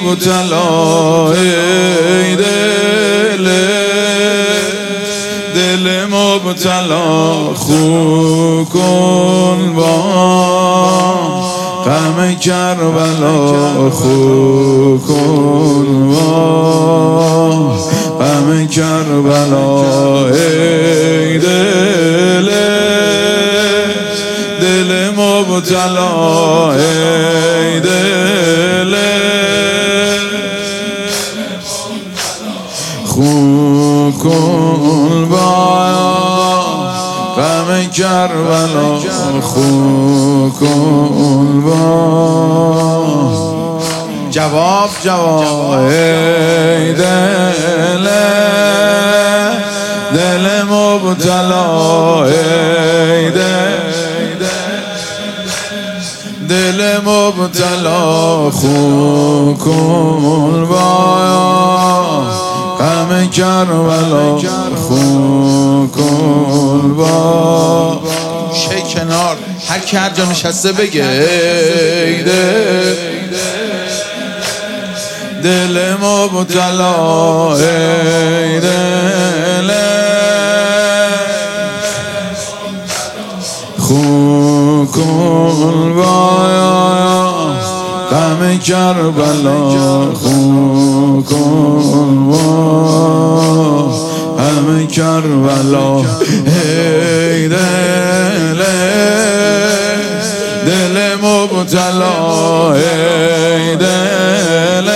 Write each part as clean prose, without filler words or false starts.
مبتلا ای دل مبتلا خو کن با غم کربلا خو کن با غم کربلا ای دل مبتلا ای دل خو کن با غم کربلا خو کن با جواب ای دل مبتلا ای دل مبتلا خو کن با غم کربلا خو کن با شی کنار هر کی هر جا نشسته بگه ای دل مبتلا ای دل خو کن با غم کربلا خو کن با غم کربلا ای دل مبتلا ای دل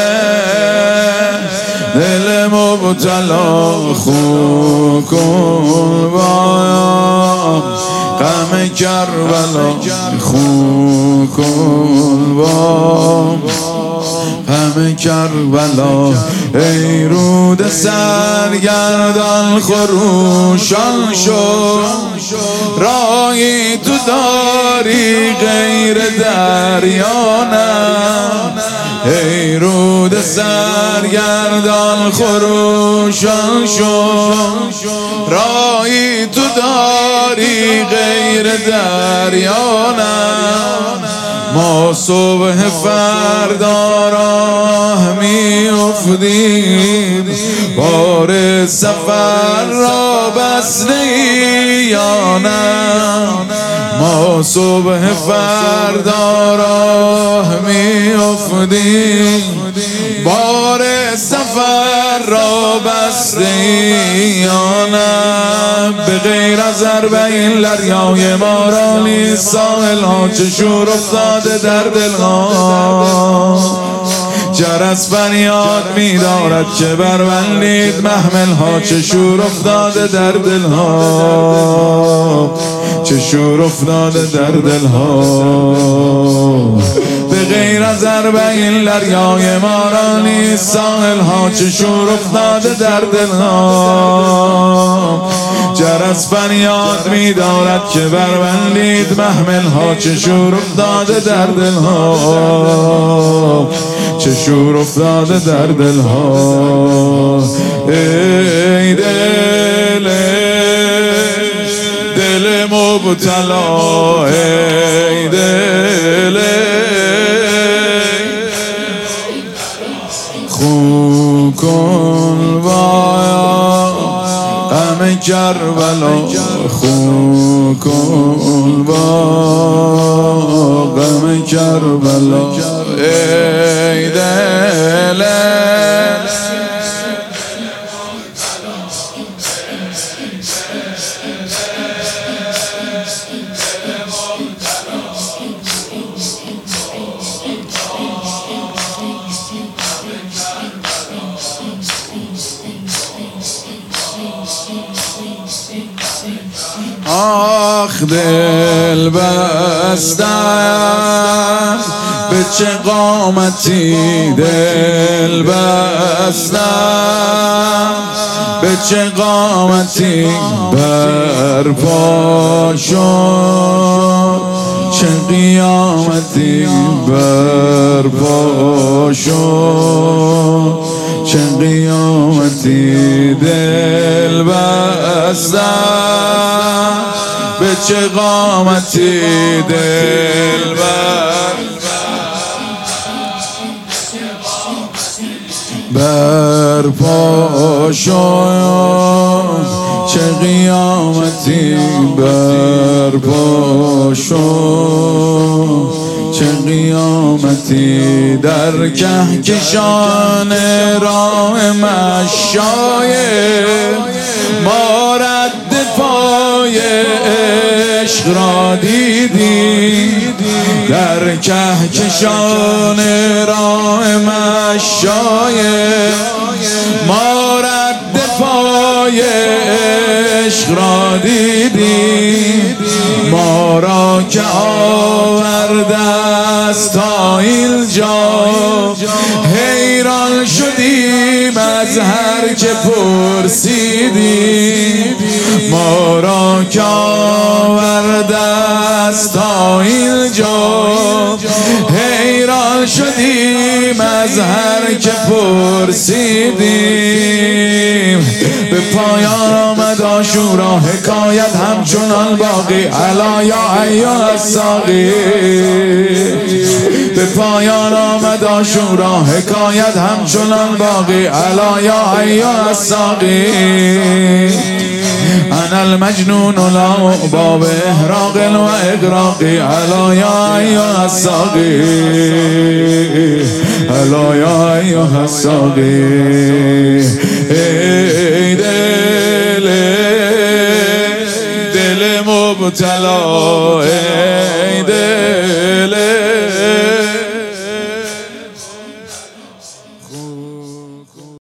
مبتلا خو کن با غم کربلا خو کن با غم کربلا ای رود سرگردان خروشان شو راهی تو داری غیر دریا نه ای رود سرگردان خروشان شو راهی تو داری غیر دریا نه ما صبح فردا راه می افتیم بار سفر را بسته یا نه ما صبح فردا راه می افتیم بار سفر را بسته یا نه به غیر از 40 دریای ما را نیست ساحل ها چه شور افتاده در دل ها جرس فریاد می دارد که بربندید محمل ها چه شور افتاده در دل ها چه شور افتاده در دل ها به غیر از 40 دریای ما را نیست ساحل ها چه شور افتاده در دل ها جرس فریاد می دارد که بربندید محمل ها چه شور افتاده در دل ها چه شور افتاده در دل ها ای دل مبتلا ای دل خو کن با غم کربلا خو کن با غم کربلا ای دل آخ دل بستم به چه قامتی دل بستم به چه قامتی برپا شد چه قیامتی برپا شد چه قیامتی دل بستم به چه قامتی دل برپا شد چه قیامتی برپا شد چه قیامتی در کهکشان راه مشایخ ما رد پای عشق را دیدیم در کهکشان راه مشایخ ما رد پای عشق را دیدیم ما را که آورده است تا اینجا حیران شدیم از هر که پرسیدیم ما را که آورده است تا اینجا حیران شدیم از هر که پرسیدیم به پایان آمد عاشورا حکایت همچنان باقی الا یا ایها الساقی به پایان آمد عاشورا حکایت همچنان باقی الا یا ایها الساقی انا المجنون لا اعبا باحراق و اغراق الا یا ایها الساقی الا یا ایها الساقی ای دل مبتلا